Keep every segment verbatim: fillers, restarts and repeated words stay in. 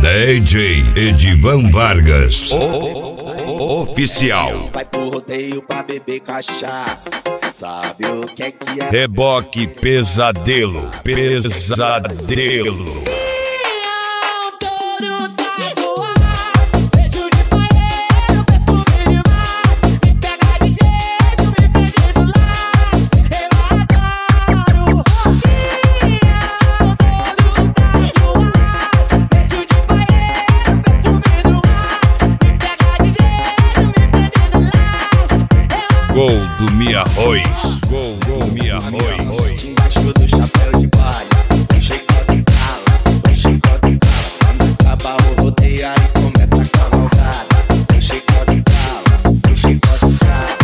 D J Edivan Vargas, o, o, oficial. Vai pro rodeio pra beber cachaça. Sabe o que é que é? Reboque pesadelo, pesadelo. Gol do Mia Arroz, gol do Mia Arroz. Embaixo do chapéu de palha, um chicote cala, um chicote cala. Quando acaba o rodeio aí começa a cavalgada. Um chicote cala, um chicote cala.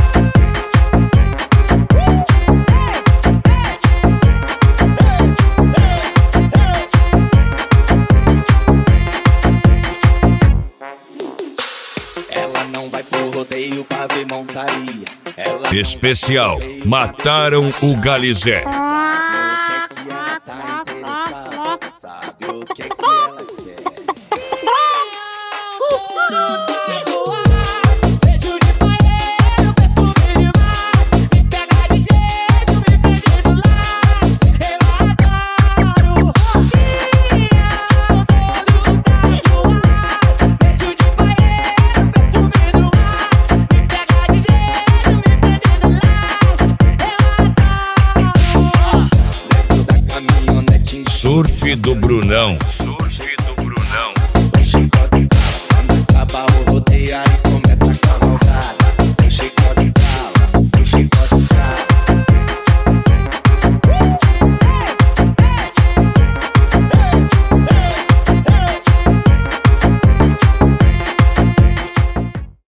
Ela não vai pro rodeio pra ver montaria. Ela Especial, mataram o Galizé. sabe o que é que ela quer. Beijo de paeiro, perfume de mar. Me pega de jeito, me prende do laço. Eu adoro fofinha, todo lugar. Beijo de paeiro, perfume do mar. Me pega de jeito, me prende do laço. Eu adoro. Dentro da caminhonete. Surf do Brunão.